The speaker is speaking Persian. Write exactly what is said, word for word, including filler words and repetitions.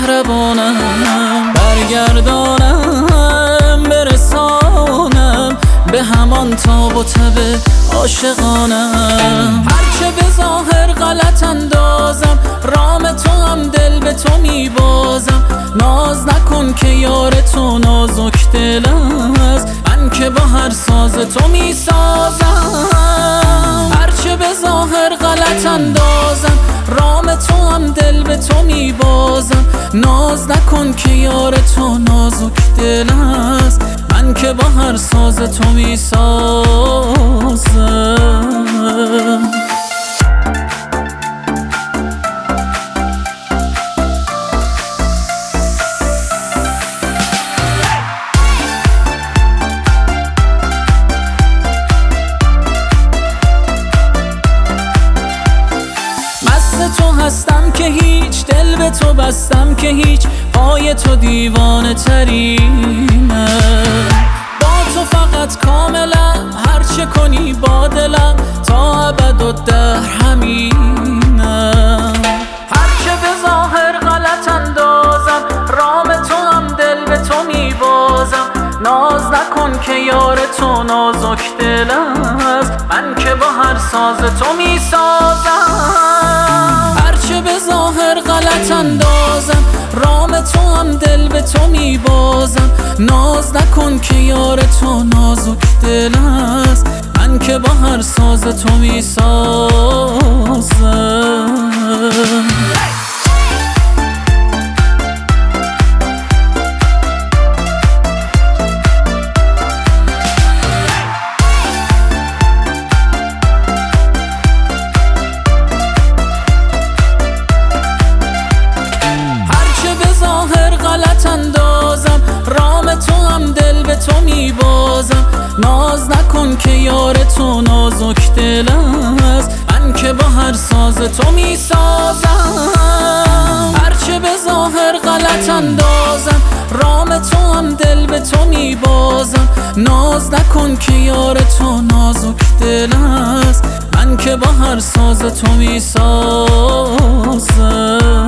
مهربانم، برگردانم برسانم به همان تاب و تب عاشقانم. هرچه به ظاهر غلط اندازم، رام تو هم دل به تو میبازم. ناز نکن که یار تو نازک دل است، من که با هر ساز تو میسازم. هرچه به ظاهر غلط اندازم، رام تو هم دل به تو میبازم. ناز نکن که یار تو نازک دل است، من که با هر ساز تو میسازم. تو هستم که هیچ، دل به تو بستم که هیچ، پای تو دیوانه ترینه. با تو فقط کاملا، هرچه کنی با دلم تا ابد و دهر همینم. هرچه به ظاهر غلط اندازم، رام تو هم دل به تو میبازم. ناز نکن که یار تو نازک دل است، من که با هر ساز تو میسازم. هرچه به ظاهر غلط اندازم، رام تو هم دل به تو میبازم. ناز نکن که یار تو نازک دل است، من که با هر ساز تو میسازم. غلط اندازم، رام تو هم دل به تو میبازم. ناز نکن که یار تو نازک دل است، من که با هر ساز تو میسازم. هرچه به ظاهر غلط اندازم، رام تو هم دل به تو میبازم. ناز نکن که یار تو نازک دل است، من که با هر ساز تو میسازم.